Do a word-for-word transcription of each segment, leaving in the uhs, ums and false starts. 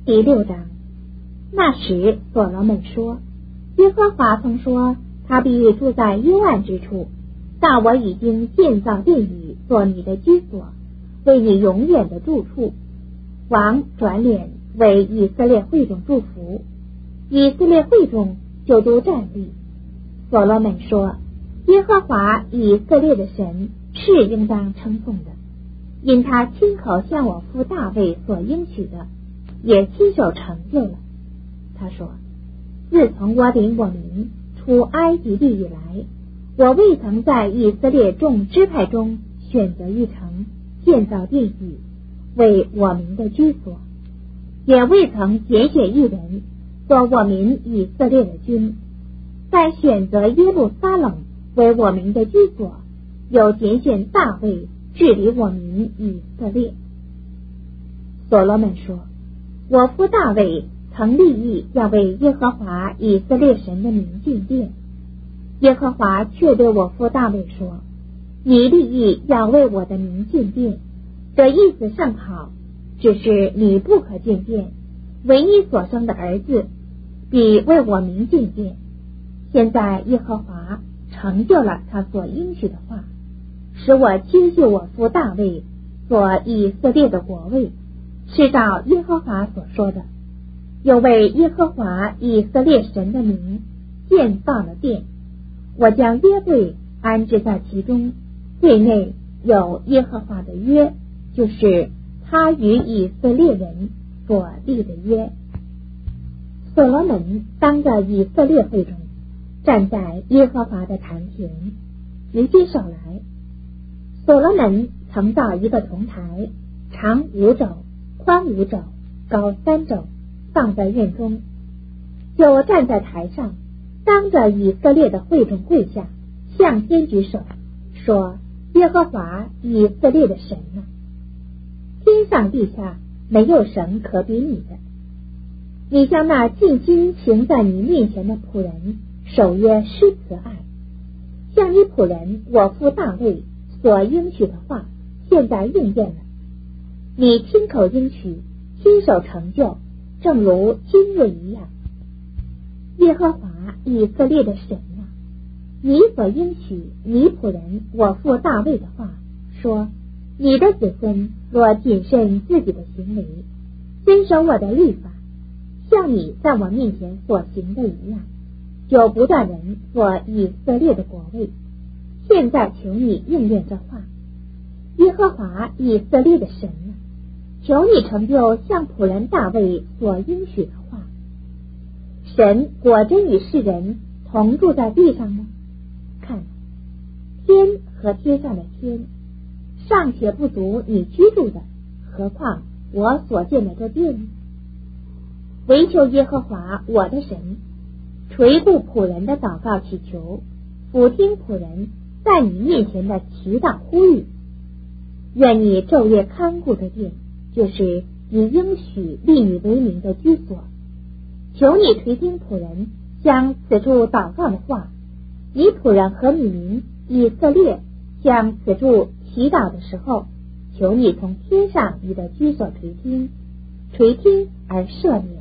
第六章。那时所罗门说，耶和华曾说，他必住在幽暗之处，但我已经建造殿宇，做你的居所，为你永远的住处。王转脸为以色列会众祝福，以色列会众就都站立。所罗门说，耶和华以色列的神是应当称颂的，因他亲口向我父大卫所应许的，也亲手成就了。他说，自从我领我民出埃及地以来，我未曾在以色列众支派中选择一城，建造殿宇，为我民的居所，也未曾拣选一人做我民以色列的君。在选择耶路撒冷为我民的居所，又拣选大卫治理我民以色列。所罗门说，我父大卫曾立意要为耶和华以色列神的名建殿。耶和华却对我父大卫说，你立意要为我的名建殿，这意思甚好，只是你不可建殿，为你所生的儿子必为我名建殿。现在耶和华成就了他所应许的话，使我接续我父大卫做以色列的国位，是照耶和华所说的，又为耶和华以色列神的名建造了殿。我将约柜安置在其中，柜内有耶和华的约，就是他与以色列人所立的约。所罗门当着以色列会中，站在耶和华的坛前，举起手来。所罗门曾造一个铜台，长五肘，宽五肘，高三肘，放在院中，就站在台上，当着以色列的会众跪下，向天举手，说，耶和华以色列的神啊，天上地下没有神可比你的。你将那尽心行在你面前的仆人守约施慈爱，像你仆人我父大卫所应许的话，现在应验了。你亲口应许，亲手成就，正如今日一样。耶和华以色列的神啊，你所应许你仆人我父大卫的话，说，你的子孙若谨慎自己的行为，遵守我的律法，像你在我面前所行的一样，就不断人做以色列的国位。现在求你应验这话。耶和华以色列的神啊，求你成就像仆人大卫所应许的话。神果真与世人同住在地上吗？看，天和天上的天尚且不足你居住的，何况我所建的这殿呢？唯求耶和华我的神垂顾仆人的祷告祈求，俯听仆人在你面前的祈祷呼吁。愿你昼夜看顾的殿，就是你应许立你为名的居所。求你垂听仆人将此处祷告的话，你仆人和你民以色列将此处祈祷的时候，求你从天上你的居所垂听，垂听而赦免。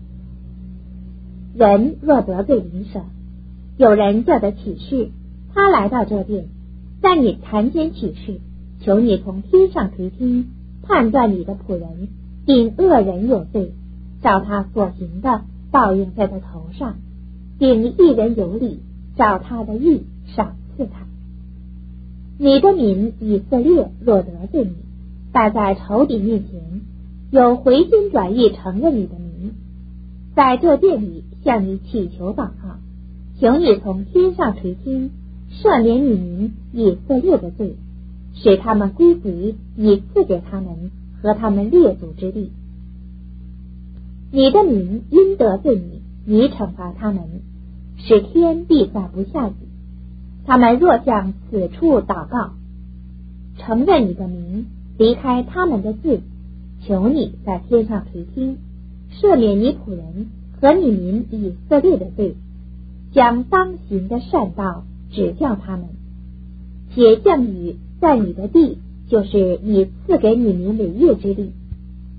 人若得罪邻舍，有人叫他起誓，他来到这殿，在你坛前起誓，求你从天上垂听，判断你的仆人，定恶人有罪，照他所行的报应在他头上，定一人有理，照他的义赏赐他。你的民以色列若得罪你，待在仇敌面前，有回心转意承认你的名，在这殿里向你祈求祷告，求你从天上垂听，赦免你民以色列的罪，使他们归回你赐给他们和他们列祖之地。你的民因得罪你，你惩罚他们，使天必下不下雨。他们若向此处祷告，承认你的名，离开他们的罪，求你在天上垂听，赦免你仆人和你民以色列的罪，将当行的善道指教他们，且降雨在你的地，就是你赐给你民为业之地。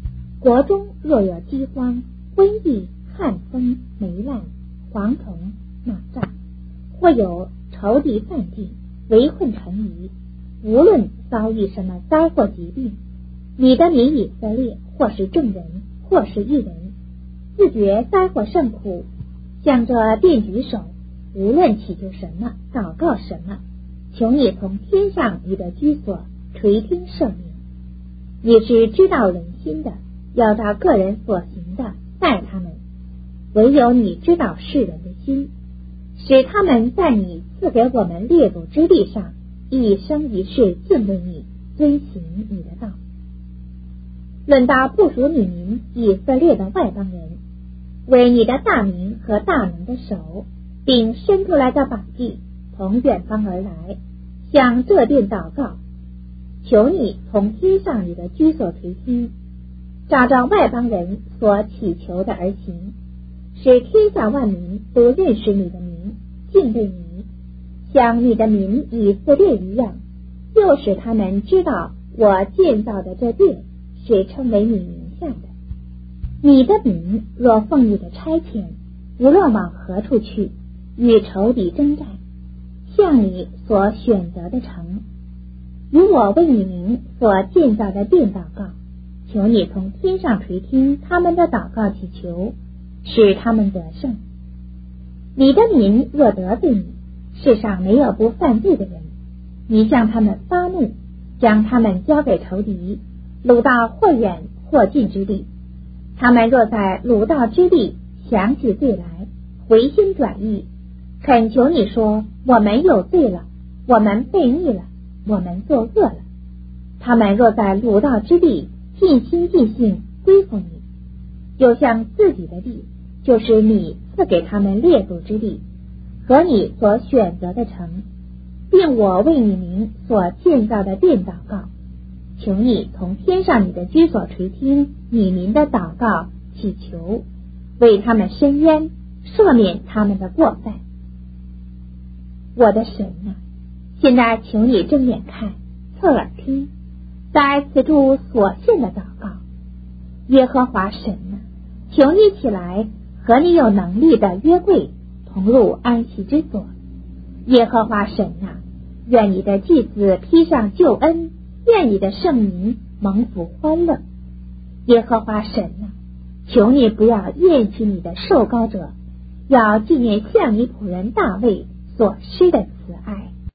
国中若有饥荒、瘟疫、旱风、霉烂、蝗虫、马蚱，或有仇敌犯境、围困城邑，无论遭遇什么灾祸疾病，你的民以色列或是众人，或是一人，自觉灾祸甚苦，向着便举手，无论祈求什么，祷告什么，求你从天上你的居所垂听赦免。你是知道人心的，要照个人所行的待他们，唯有你知道世人的心，使他们在你赐给我们列祖之地上一生一世敬畏你，遵行你的道。论到不属你民以色列的外邦人，为你的大名和大能的手，并伸出来的膀臂，从远方而来，向这殿祷告，求你从天上你的居所垂听，照着外邦人所祈求的而行，使天下万民都认识你的名，敬畏你，像你的民以色列一样，又使他们知道我建造的这殿是称为你名下的。你的民若奉你的差遣，无论往何处去，与仇敌征战，向你所选择的城，与我为你名所建造的殿祷告，求你从天上垂听他们的祷告祈求，使他们得胜。你的民若得罪你，世上没有不犯罪的人，你向他们发怒，将他们交给仇敌，掳到或远或近之地。他们若在掳到之地想起罪来，回心转意，恳求你说，我们有罪了，我们悖逆了，我们作恶了。他们若在掳到之地尽心尽性归服你，就像自己的地，就是你赐给他们列祖之地和你所选择的城，并我为你名所建造的殿祷告，求你从天上你的居所垂听你民的祷告祈求，为他们伸冤，赦免他们的过犯。我的神啊，现在求你睁眼看，侧耳听，在此处所献的祷告。耶和华神啊，求你起来，和你有能力的约柜同入安息之所。耶和华神啊，愿你的祭子披上救恩，愿你的圣民蒙福欢乐。耶和华神啊，求你不要厌弃你的受膏者，要纪念向你仆人大卫所施的慈爱。